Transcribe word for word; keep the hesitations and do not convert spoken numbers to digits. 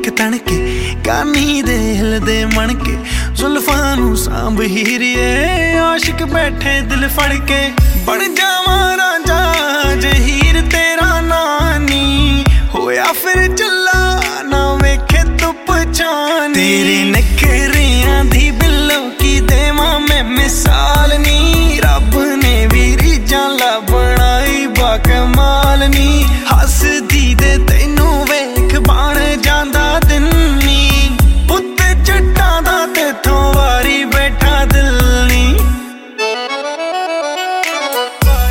देख तणके कानी दे हिलदे मनके जुल्फां नूं सांभ हीरिए आशिक बैठे दिल फड़ के बन जा